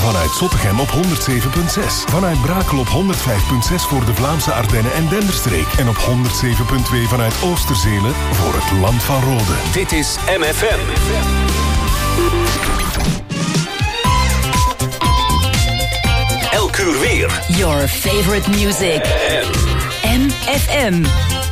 Vanuit Zottegem op 107.6. Vanuit Brakel op 105.6 voor de Vlaamse Ardennen en Denderstreek. En op 107.2 vanuit Oosterzele voor het Land van Rode. Dit is MFM. Elk uur weer. Your favorite music. MFM.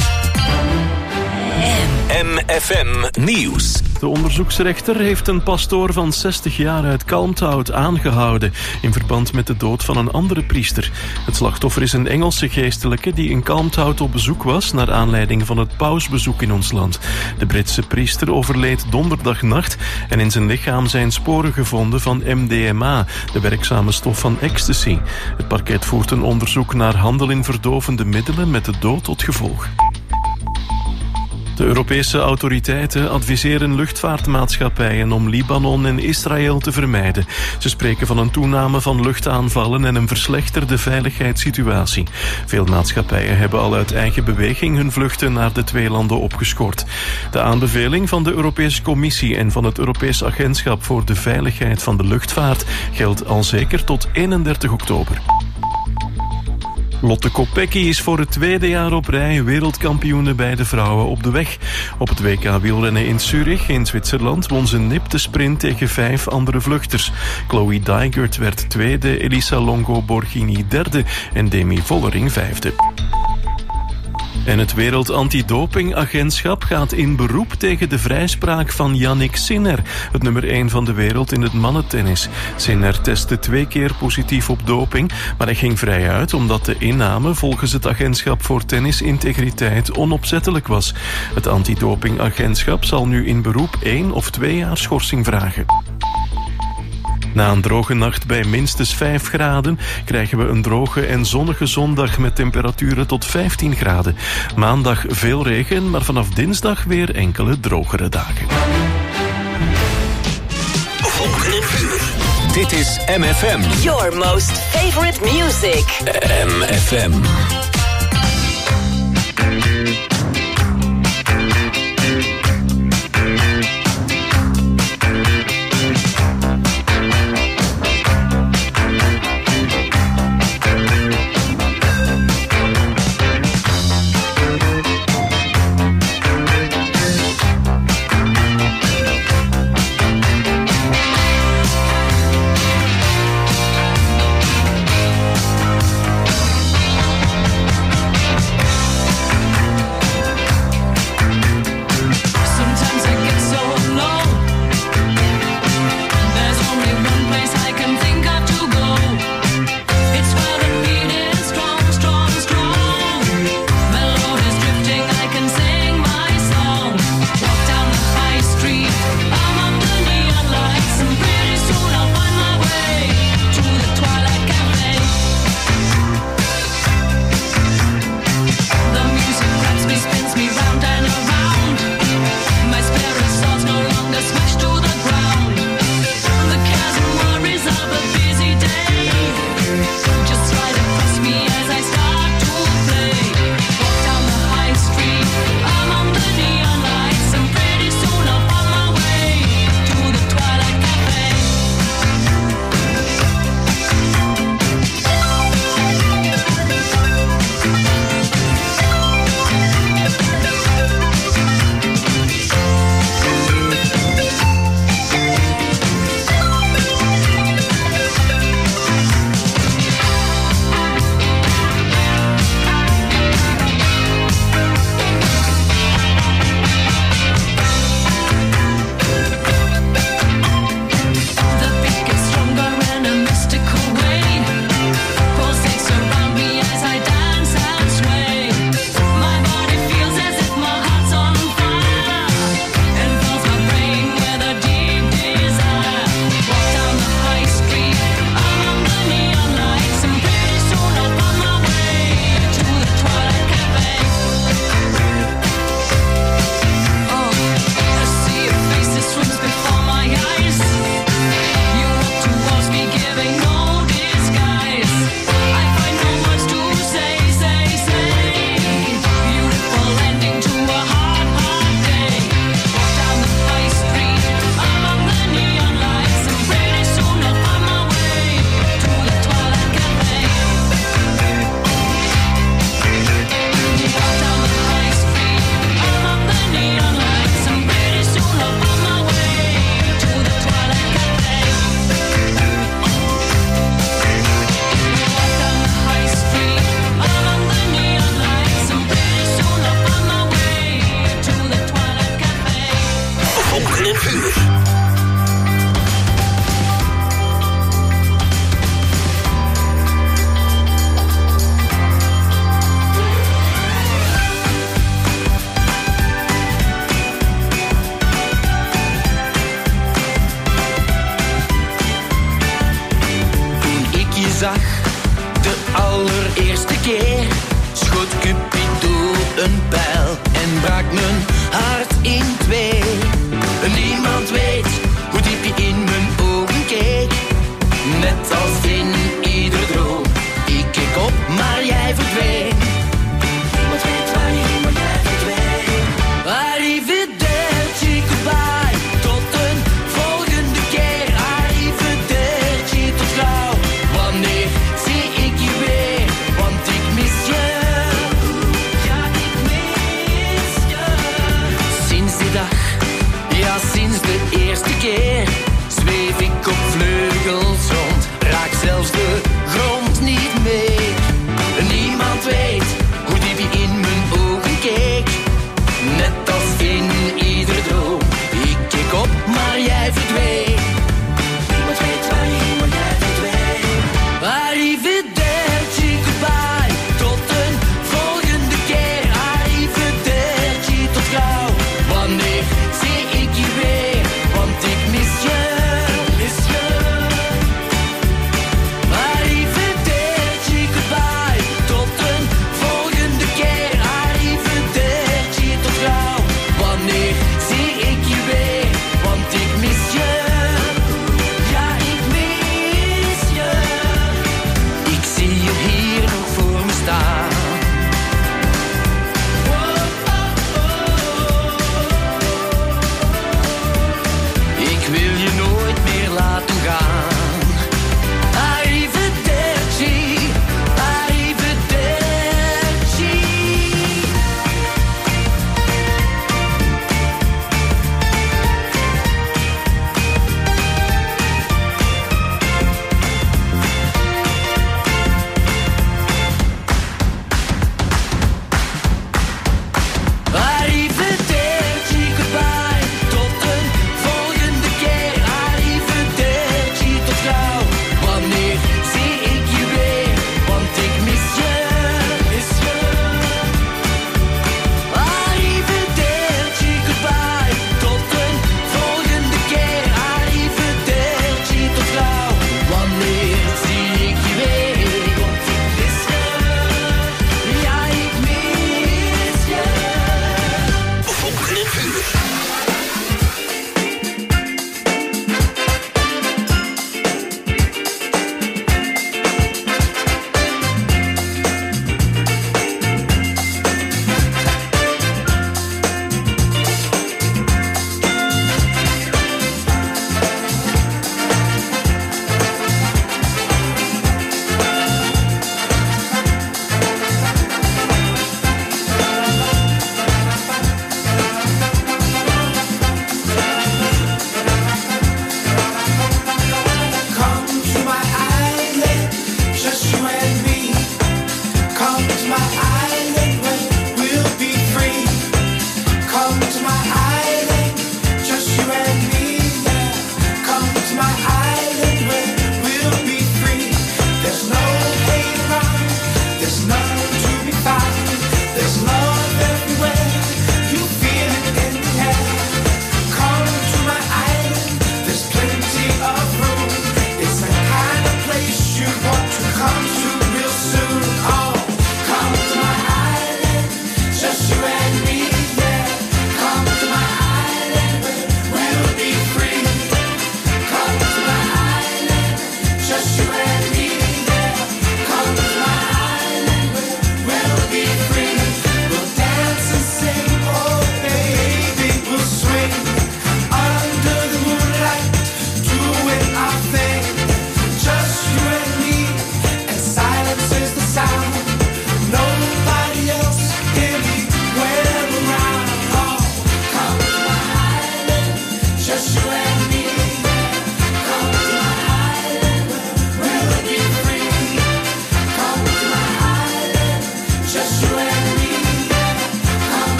MFM Nieuws. De onderzoeksrechter heeft een pastoor van 60 jaar uit Kalmthout aangehouden in verband met de dood van een andere priester. Het slachtoffer is een Engelse geestelijke die in Kalmthout op bezoek was naar aanleiding van het pausbezoek in ons land. De Britse priester overleed donderdagnacht en in zijn lichaam zijn sporen gevonden van MDMA, de werkzame stof van ecstasy. Het parket voert een onderzoek naar handel in verdovende middelen met de dood tot gevolg. De Europese autoriteiten adviseren luchtvaartmaatschappijen om Libanon en Israël te vermijden. Ze spreken van een toename van luchtaanvallen en een verslechterde veiligheidssituatie. Veel maatschappijen hebben al uit eigen beweging hun vluchten naar de twee landen opgeschort. De aanbeveling van de Europese Commissie en van het Europees Agentschap voor de Veiligheid van de Luchtvaart geldt al zeker tot 31 oktober. Lotte Kopecky is voor het tweede jaar op rij wereldkampioene bij de vrouwen op de weg. Op het WK wielrennen in Zurich in Zwitserland won ze nipte sprint tegen 5 andere vluchters. Chloe Dijgert werd tweede, Elisa Longo Borghini derde en Demi Vollering vijfde. En het Wereld Antidopingagentschap gaat in beroep tegen de vrijspraak van Yannick Sinner, het nummer 1 van de wereld in het mannentennis. Sinner testte 2 keer positief op doping, maar hij ging vrij uit omdat de inname volgens het agentschap voor tennisintegriteit onopzettelijk was. Het antidopingagentschap zal nu in beroep 1 of 2 jaar schorsing vragen. Na een droge nacht bij minstens 5 graden krijgen we een droge en zonnige zondag met temperaturen tot 15 graden. Maandag veel regen, maar vanaf dinsdag weer enkele drogere dagen. Volgende uur. Dit is MFM. Your most favorite music. MFM. zag de allereerste keer, schoot Cupido een pijl en brak mijn hart in twee. Niemand weet hoe diep je in mijn ogen keek, net als in ieder droom. Ik keek op, maar jij verdween. Niemand weet waar je heen, maar jij verdween. Arrivederci, goodbye, tot een volgende keer. Arrivederci, tot gauw, wanneer zie ik je weer? Want ik mis je, ja ik mis je. Sinds die dag, ja sinds de eerste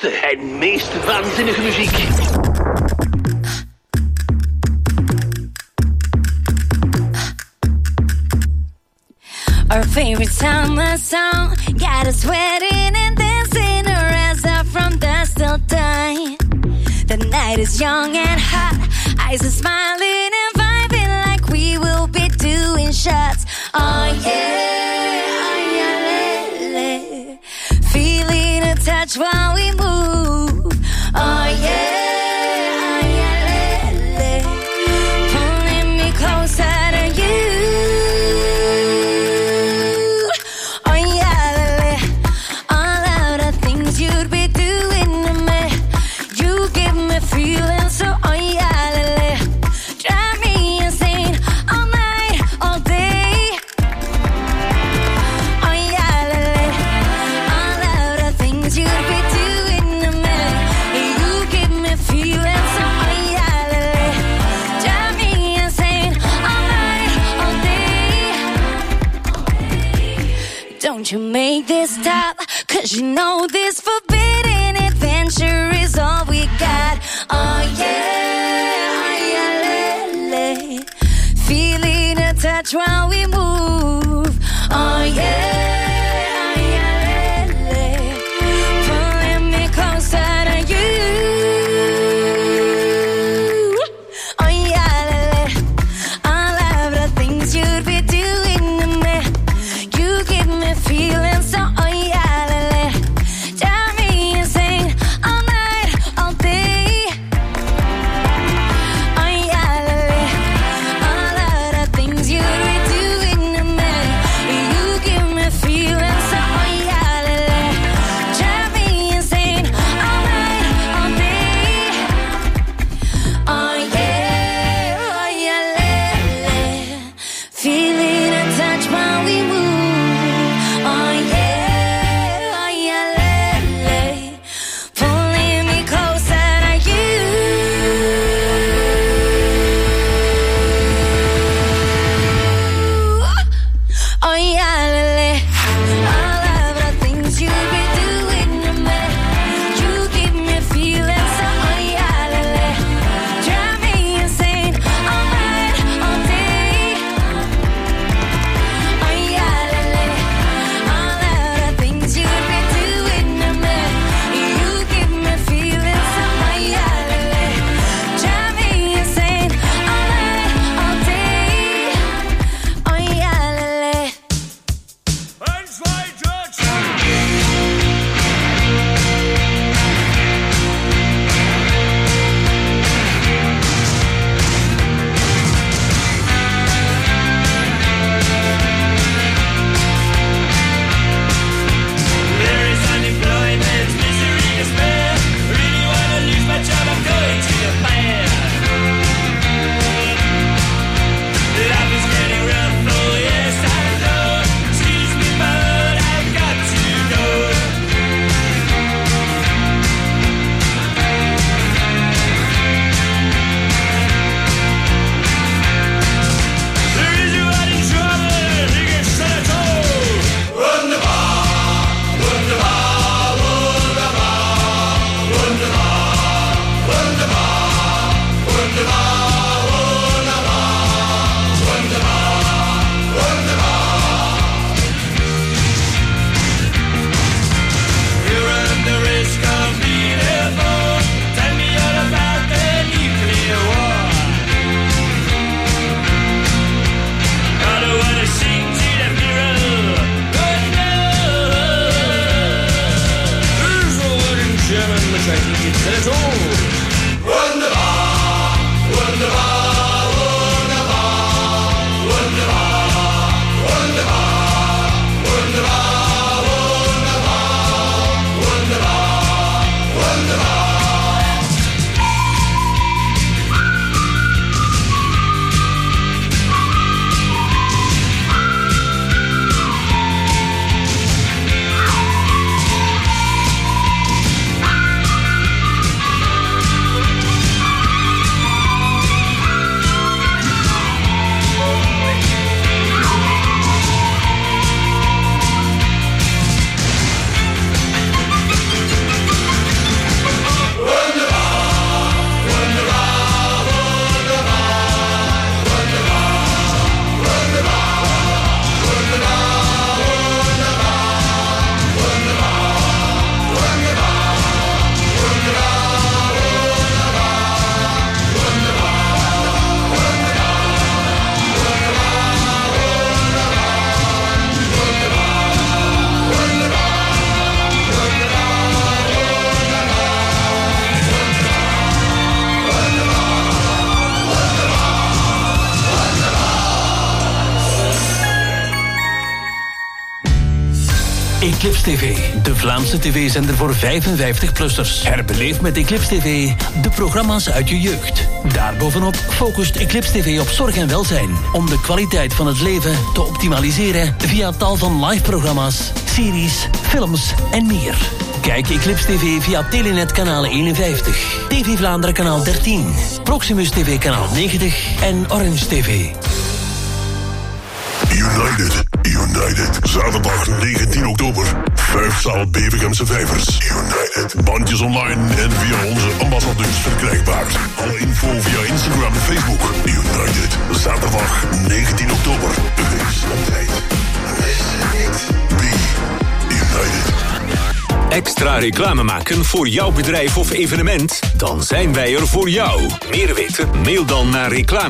beste en meest waanzinnige muziek. Our favorite summer song got us sweating and dancing our ass off from dusk till dawn. The night is young and hot, eyes are smiling and vibing like we will be doing shots. Oh yeah, feeling a touch while we move. Oh yeah, pulling me closer to you. Oh yeah, all of the things you'd be doing to me, you give me feeling so. Oh yeah, drive me insane all night, all day. Oh yeah, all of the things you'd be doing to me, you give me feeling so. Oh yeah, drive me insane all night, all day. Don't you make this stop, 'cause you know this forbidden adventure is all we got. Oh yeah, feeling a touch while we move. Oh yeah, pulling me closer to you. Oh yeah, all of the things you'd be doing to me, you give me feeling so. Oh yeah, drive me insane all night, all day. Oh yeah, all of the things you'd be doing Eclipse TV, de Vlaamse tv-zender voor 55-plussers. Herbeleef met Eclipse TV de programma's uit je jeugd. Daarbovenop focust Eclipse TV op zorg en welzijn, om de kwaliteit van het leven te optimaliseren via tal van live-programma's, series, films en meer. Kijk Eclipse TV via Telenet kanaal 51, TV Vlaanderen kanaal 13, Proximus TV kanaal 90 en Orange TV. United. Zaterdag 19 oktober. 5 zaal Bevegemse Vijvers. United. Bandjes online en via onze ambassadeurs verkrijgbaar. Alle info via Instagram en Facebook. United. Zaterdag 19 oktober. Wees op tijd. Wees niet. Be United. Extra reclame maken voor jouw bedrijf of evenement? Dan zijn wij er voor jou. Meer weten? Mail dan naar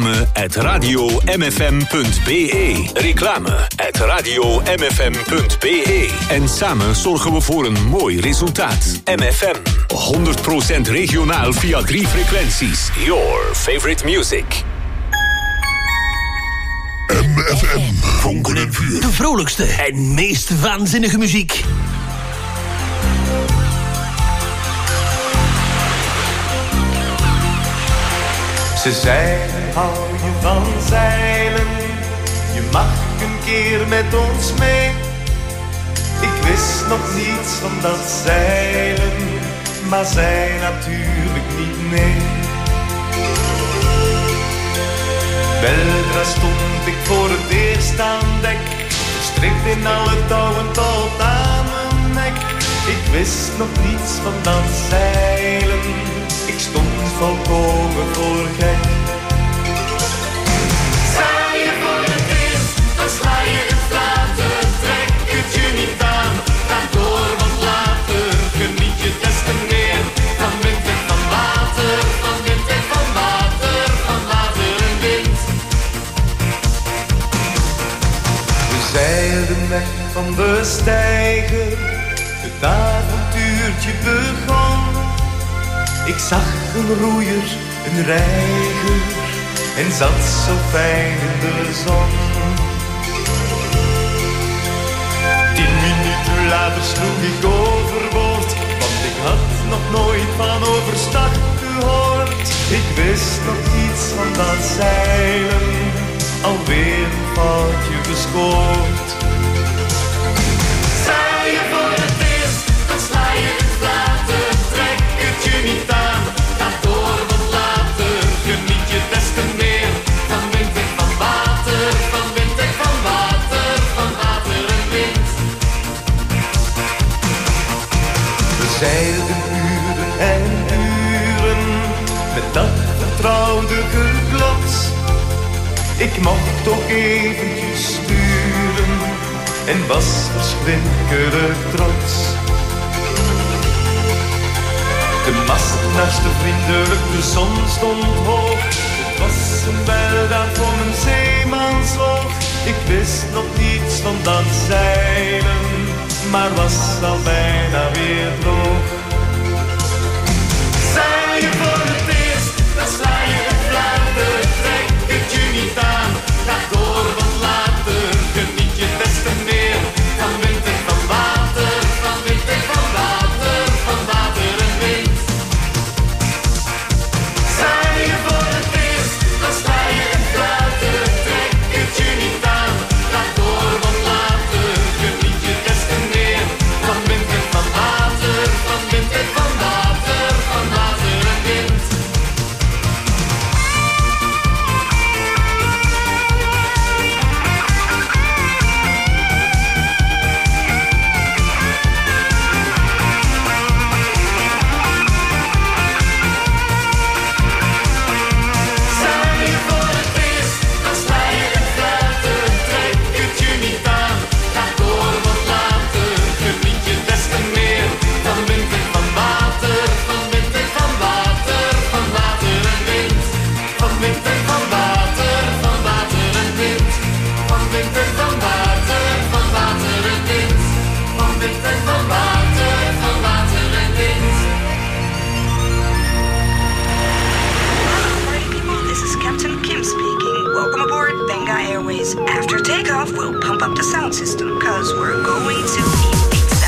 reclame@radiomfm.be. Reclame@radiomfm.be. En samen zorgen we voor een mooi resultaat. MFM. 100% regionaal via 3 frequenties. Your favorite music. MFM. Vonken en vuur. De vrolijkste en meest waanzinnige muziek. Ze zeiden, hou je van zeilen, je mag een keer met ons mee. Ik wist nog niets van dat zeilen, maar zij natuurlijk niet, nee. Weldra stond ik voor het eerst aan dek, verstrikt in alle touwen tot aan mijn nek. Ik wist nog niets van dat zeilen, ik stond volkomen voor gek. Sta je voor het eerst, dan sla je het flater. Trek het je niet aan, ga door, want later geniet je des te meer. Van wind en van water, van wind en van water, van water en wind. We zeilden weg van de steiger, het avontuurtje begon. Ik zag een roeier, een reiger, en zat zo fijn in de zon. 10 minuten later sloeg ik overboord, want ik had nog nooit van overstag gehoord. Ik wist nog iets van dat zeilen, alweer een foutje bescoord. Sta je voor het eerst, dan sla je het flater. Trek het je niet aan, ga door, want later geniet je des te meer. Van wind en van water, van wind en van water, van water en wind. We zeilden uren en uren, met dat vertrouwde geklots. Ik mocht toch eventjes sturen, en was verschrikkelijk trots. De mast naast vriendelijk, de zon stond hoog. Het was een bijldaad voor mijn zeemansoog. Ik wist nog niets van dat zeilen, maar was al bijna weer droog. Zeil je voor het eerst, dan sla je het flater. Trek het je niet aan, ga door, want later geniet je des te meer. Van wind en van water, van wind en van water, van water en wind. Zeil je voor het eerst, dan sla je het flater. Trek het je niet aan, ga door, want later geniet je des te meer. Van wind en van water, van wind en van water, van water en wind. After takeoff, we'll pump up the sound system, cause we're going to Ibiza.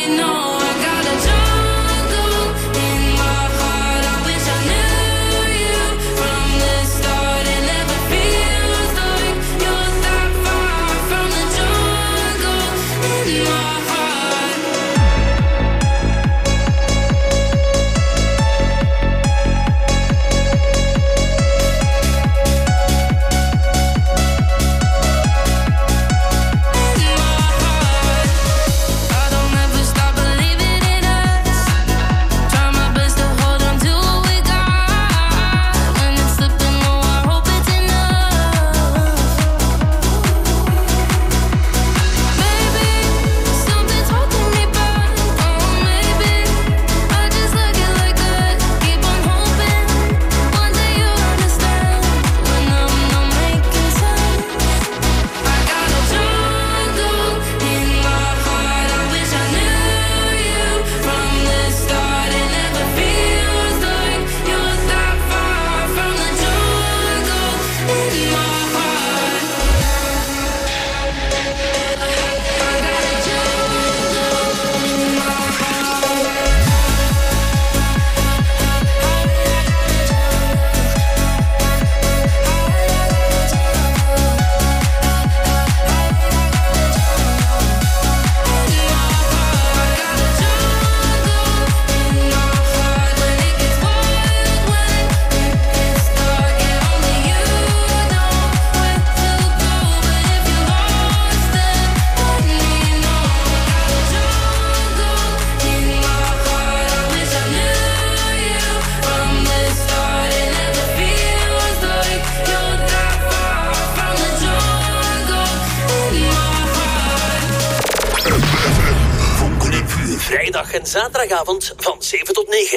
Vrijdag en zaterdagavond van 7 tot 9.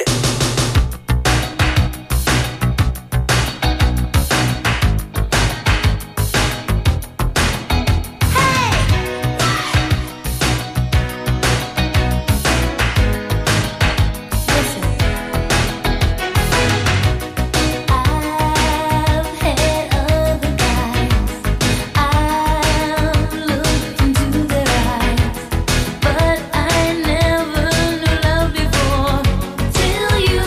Till you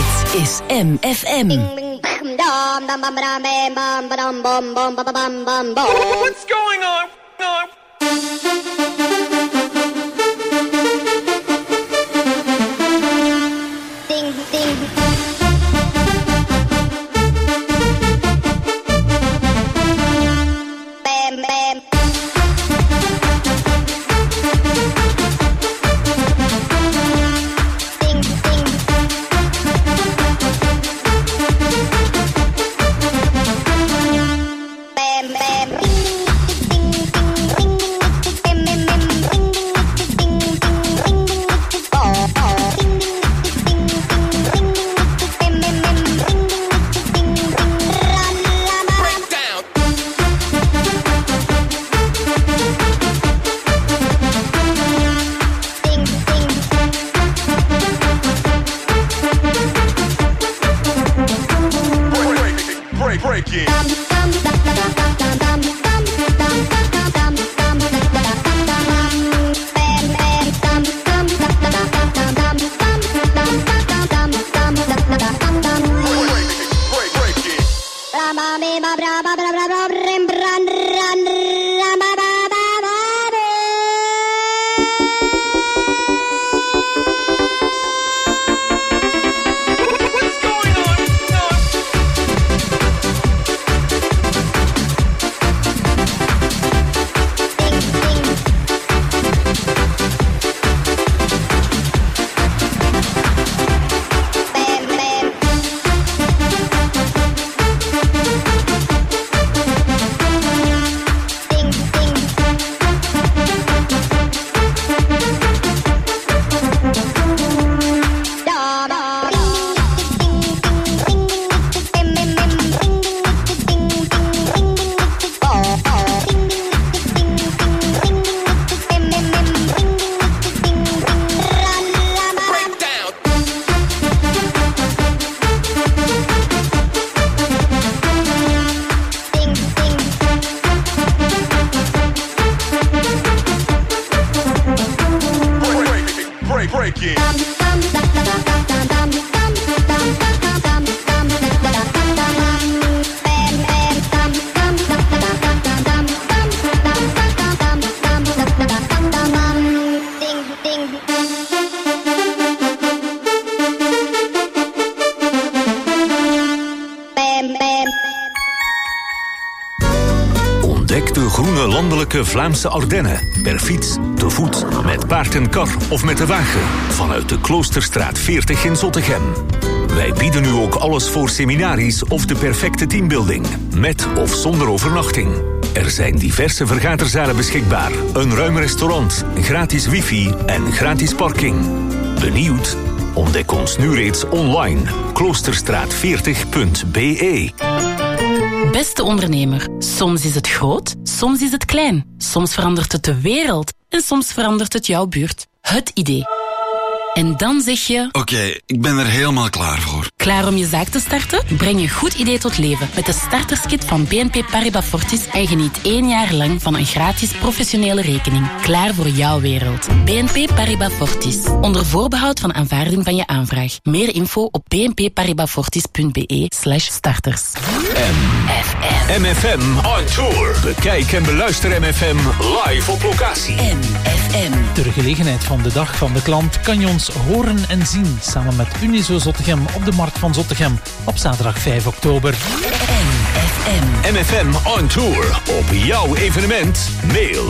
Dit is MFM. What's going on? Ding, ding. Bam, bam. Ding, ding. Bam, bam. Ding, ding, ding, ding, ding, ding, ding, ding, ding, oh, oh. Ding, ding, ding, ding, ding, ding, ding, ding, Break down. Break it. Break it. What's going on? Break down. Break it. Ontdek de groene landelijke Vlaamse Ardennen. Per fiets, te voet, met paard en kar of met de wagen. Vanuit de Kloosterstraat 40 in Zottegem. Wij bieden u ook alles voor seminaries of de perfecte teambuilding. Met of zonder overnachting. Er zijn diverse vergaderzalen beschikbaar. Een ruim restaurant, gratis wifi en gratis parking. Benieuwd? Ontdek ons nu reeds online. kloosterstraat40.be. Beste ondernemer, soms is het groot, soms is het klein. Soms verandert het de wereld en soms verandert het jouw buurt. Het idee. En dan zeg je... Oké, ik ben er helemaal klaar voor. Klaar om je zaak te starten? Breng je goed idee tot leven met de starterskit van BNP Paribas Fortis en geniet 1 jaar lang van een gratis professionele rekening. Klaar voor jouw wereld. BNP Paribas Fortis. Onder voorbehoud van aanvaarding van je aanvraag. Meer info op bnpparibasfortis.be/starters. MFM on tour. Bekijk en beluister MFM live op locatie. MFM. Ter gelegenheid van de Dag van de Klant kan je ons horen en zien samen met Unizo Zottegem op de Markt van Zottegem op zaterdag 5 oktober. MFM on tour. Op jouw evenement. Mail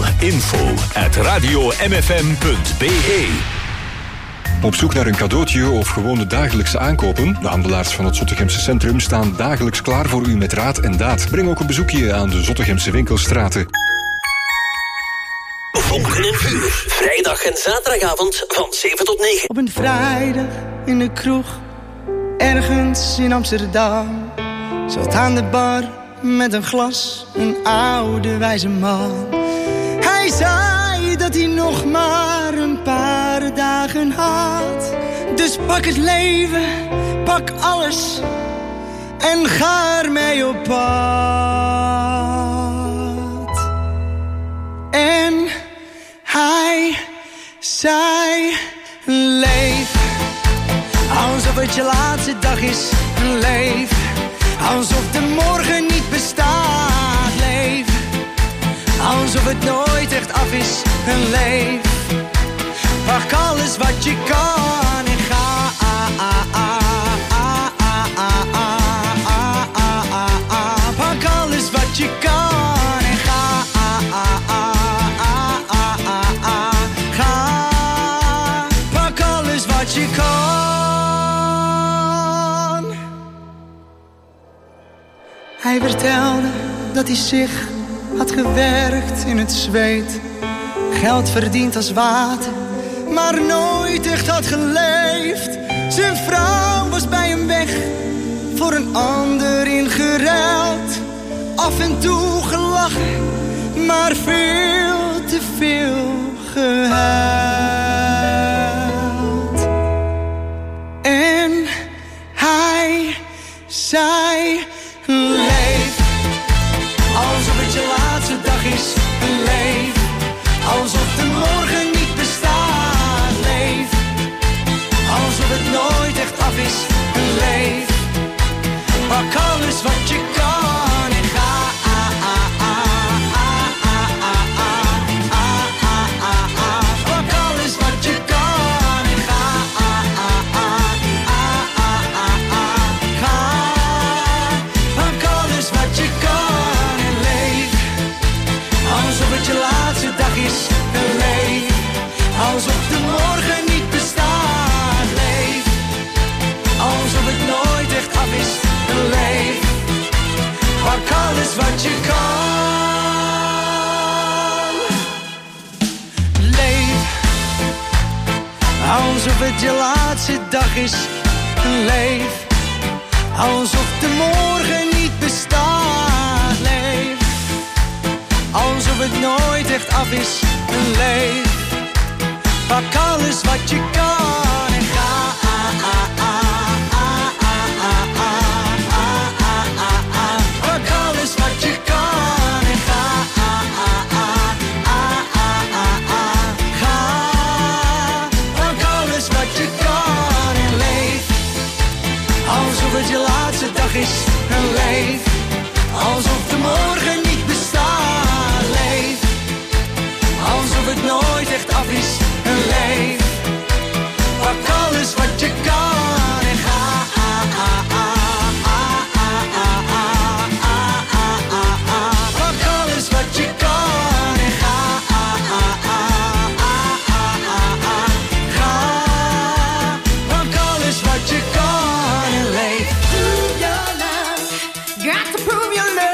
info@radiomfm.be. Op zoek naar een cadeautje of gewone dagelijkse aankopen? De handelaars van het Zottegemse centrum staan dagelijks klaar voor u met raad en daad. Breng ook een bezoekje aan de Zottegemse winkelstraten. Vonken en Vuur. Vrijdag en zaterdagavond van 7 tot 9. Op een vrijdag in de kroeg, ergens in Amsterdam, zat aan de bar met een glas een oude wijze man. Hij zei dat hij nog maar een paar dagen had. Dus pak het leven, pak alles en ga ermee op pad. En hij zei: leef als alsof het je laatste dag is. Leef alsof de morgen niet bestaat. Leef alsof het nooit echt af is. Leef, pak alles wat je kan en ga. Pak alles wat je kan en ga. Ga, pak alles wat je kan. Hij vertelde dat hij zich had gewerkt in het zweet, geld verdiend als water, maar nooit echt had geleefd. Zijn vrouw was bij hem weg, voor een ander ingeruild. Af en toe gelachen, maar veel te veel gehuild. En hij zei: leef alsof het je laatste dag is. Leef alsof de morgen niet bestaat. Leef alsof het nooit echt af is. Leef, pak alles wat je kan en ga. Pak alles wat je kan en ga. Ga, pak alles wat je kan en leef alsof het je laatste dag is. Leef alsof de morgen niet bestaat. Leef alsof het nooit echt af is. Leef, pak alles wat je kan. Leef alsof het je laatste dag is. Leef alsof de morgen niet bestaat. Leef alsof het nooit echt af is. Leef, pak alles wat je kan en ga. Pak alles wat je kan en ga. Ga, pak alles wat je kan en leef alsof het je laatste dag is. Leef alsof de morgen niet bestaat. Leef alsof het nooit echt af is. Leef, pak alles wat je kan en ga. Pak alles wat je kan en ga. Ga, pak alles wat je kan en leef. Prove your love, got to prove your love.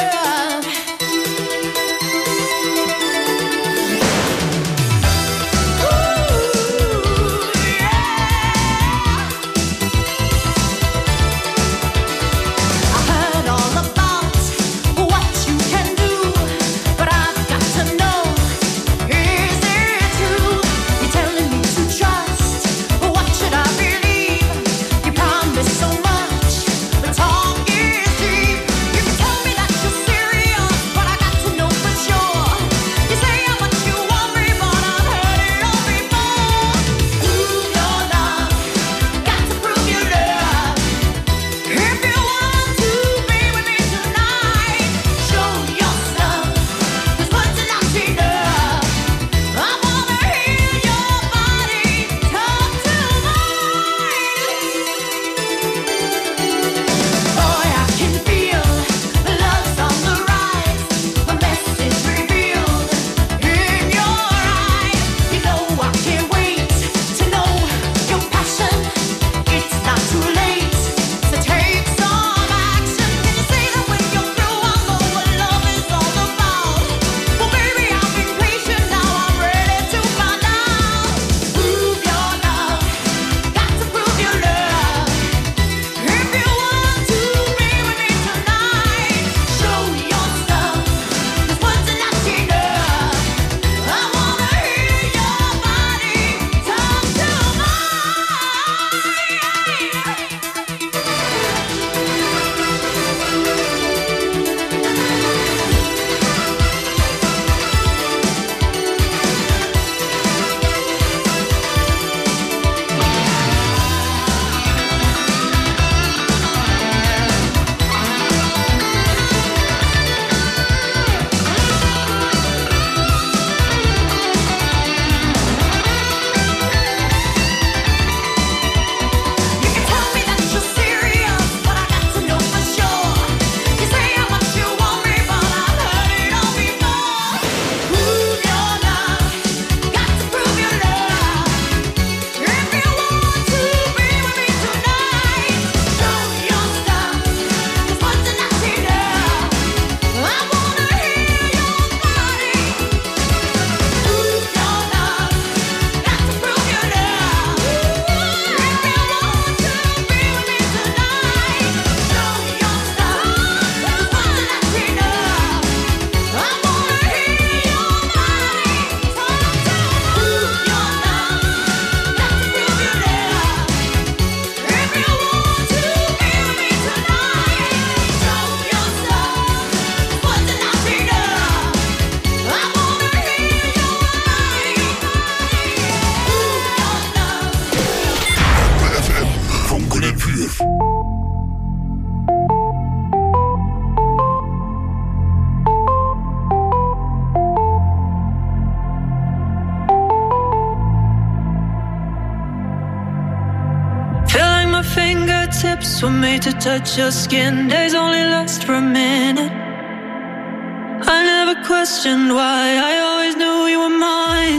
lips were made to touch your skin. Days only last for a minute. I never questioned why, I always knew you were mine.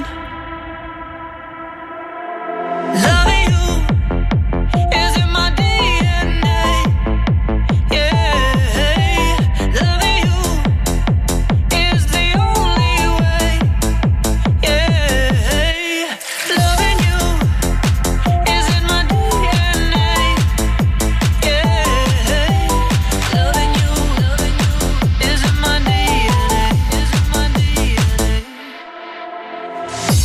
Loving you is in my DNA. Yeah, loving you is the only way. Yeah, loving you is in my DNA. Yeah, loving you is in my DNA.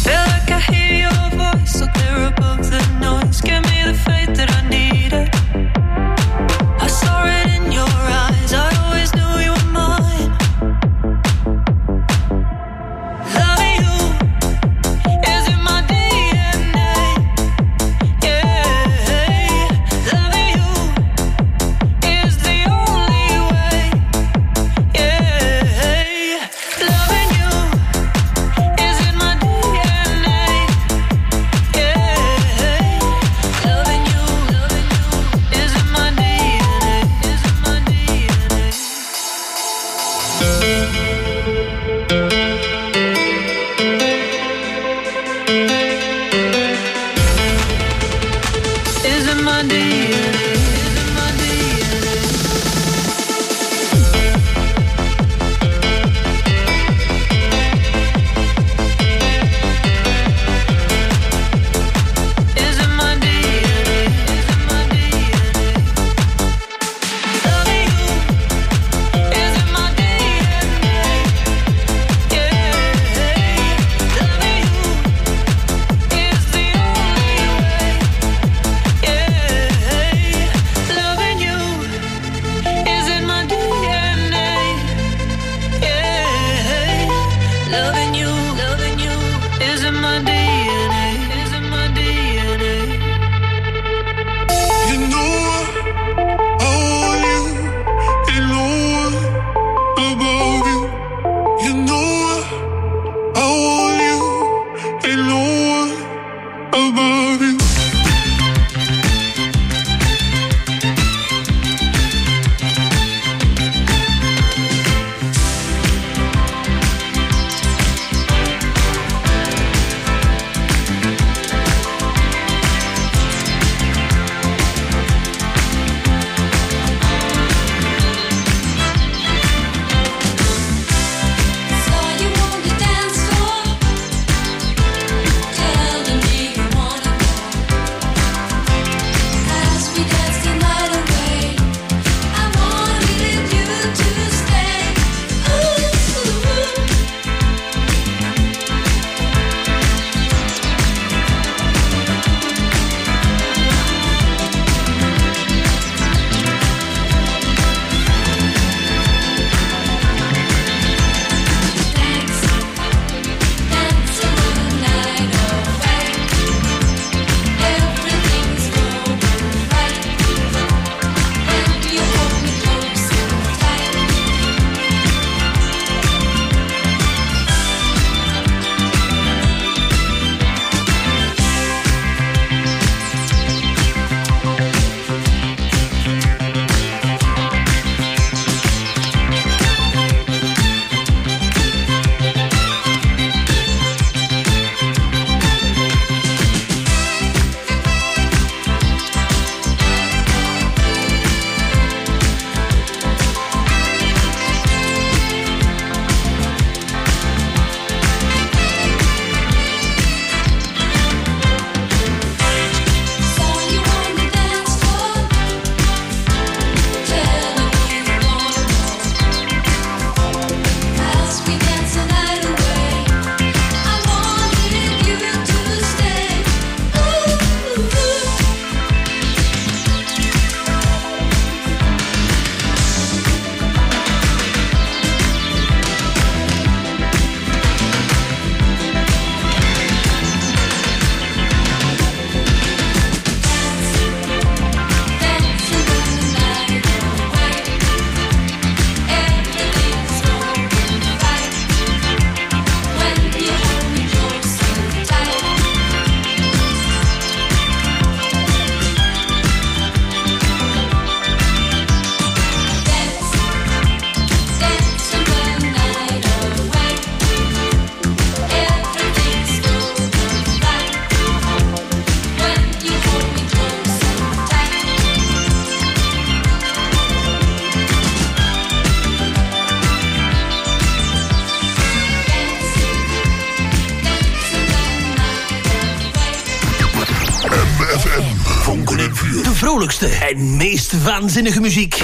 vrolijkste en meest waanzinnige muziek.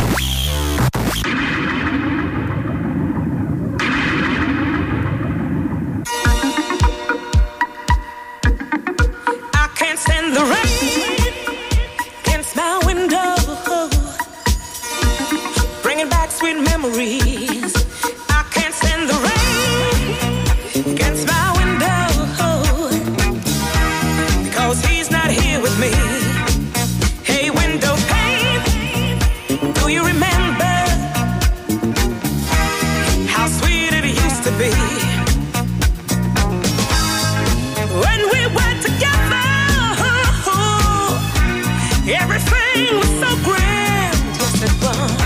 Memories. I can't stand the rain against my window because he's not here with me. Hey, window pane, do you remember how sweet it used to be when we were together? Everything was so grand, yes it was.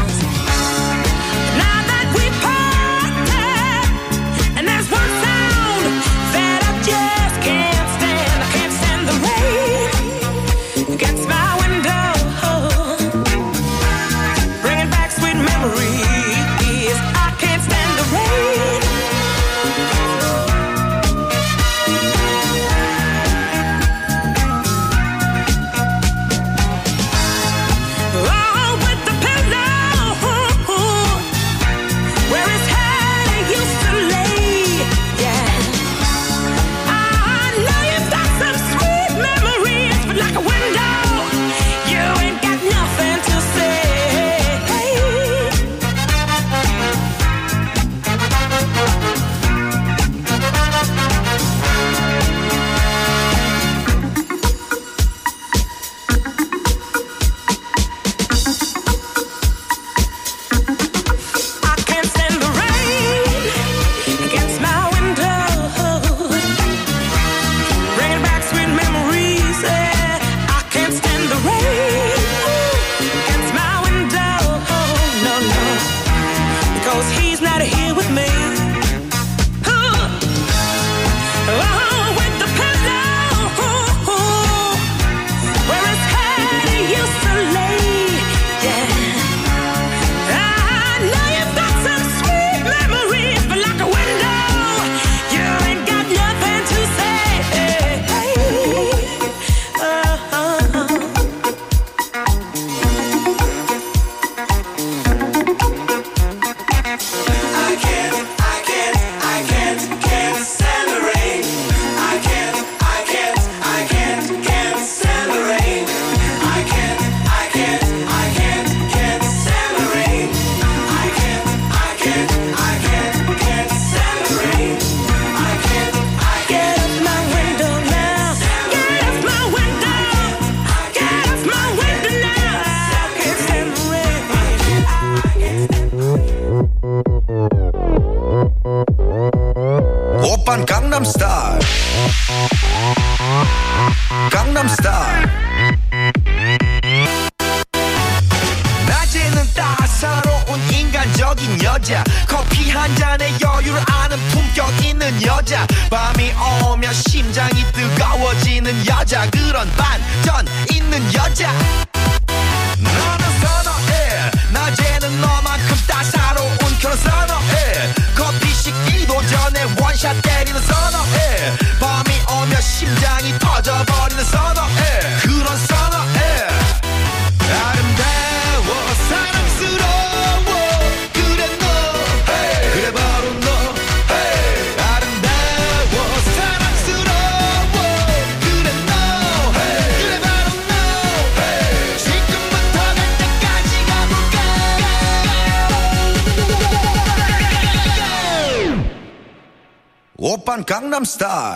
오빤 강남스타일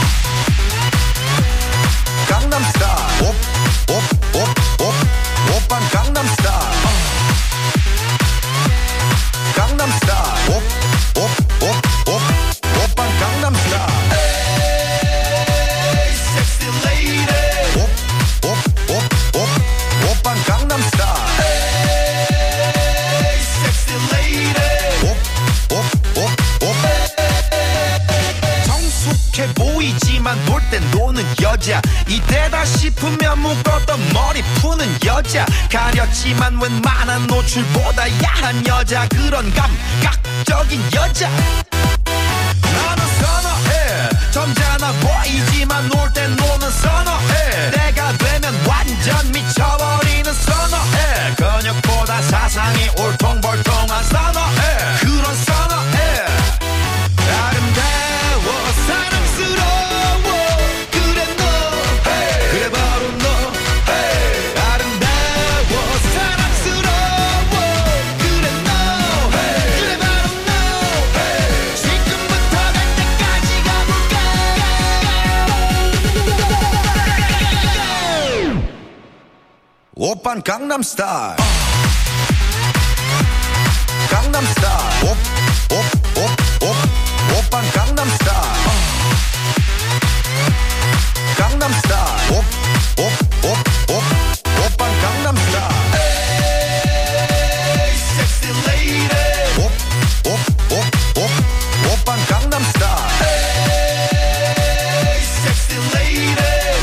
강남스타일 오빤 강남스타일 강남스타일 오빤 강남스타일 에이 섹시 레이디 오빤 강남스타일 에이 섹시 레이디 성숙해 보이지만 놀 땐 노는 여자 이때다 싶으면 묶었던 머리 푸는 여자 가렸지만 웬만한 노출보다 야한 여자 그런 감각적인 여자 나는 선호해 점잖아 보이지만 놀 땐 노는 선호해 내가 되면 완전 미쳐버리는 사상이 올통벌통한 사나해 그런 사나해 아름다워 사랑스러워 그래 너 hey. 그래 바로 너 hey. 아름다워 사랑스러워 그래 너 hey. 그래 바로 너 hey. 지금부터 갈 때까지 가볼까 오빤 강남스타일 강남스타일 오빤 강남스타일 강남스타일 오빤 강남스타일 에이 섹시 레이디 오빤 강남스타일 에이 섹시 레이디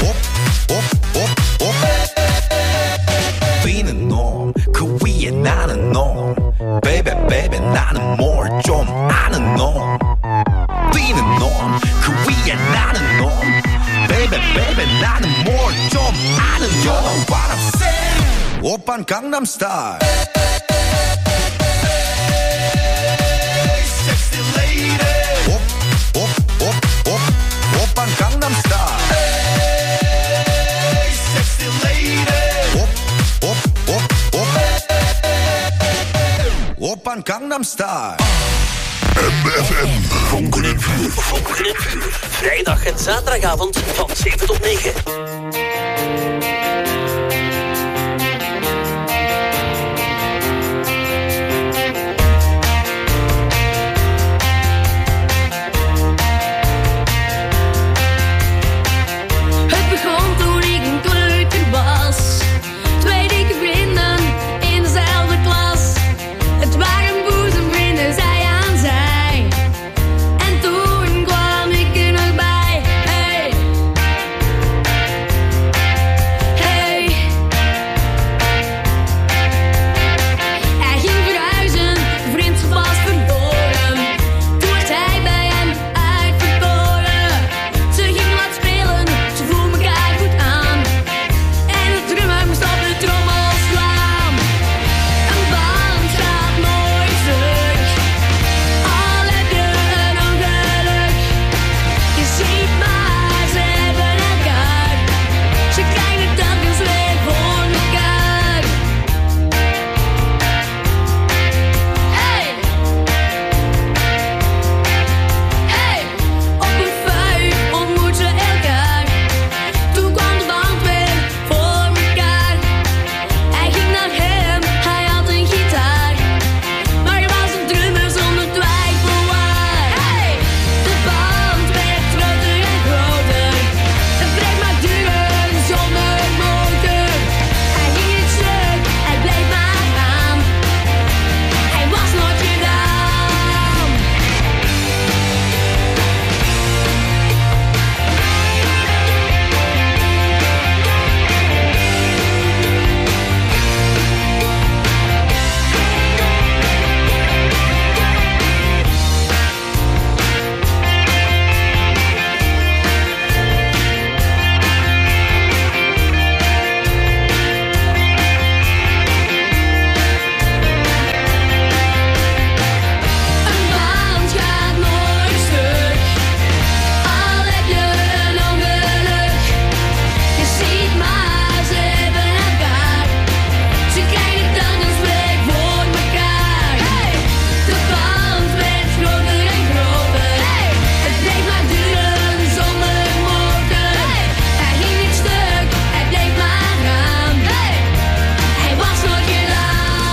뛰는 놈 그 위에 나는 놈 Baby baby 나는 뭘 좀 아는 놈 뛰는 놈 그 위에 나는 놈 Baby baby 나는 뭘 좀 아는 놈 You know what I'm saying 오빤 강남스타일 Sexy lady 오빤 강남스타일 Sexy lady 오빤 강남스타일 MFM Vonken en Vuur. Vrijdag en zaterdagavond van 7 tot 9.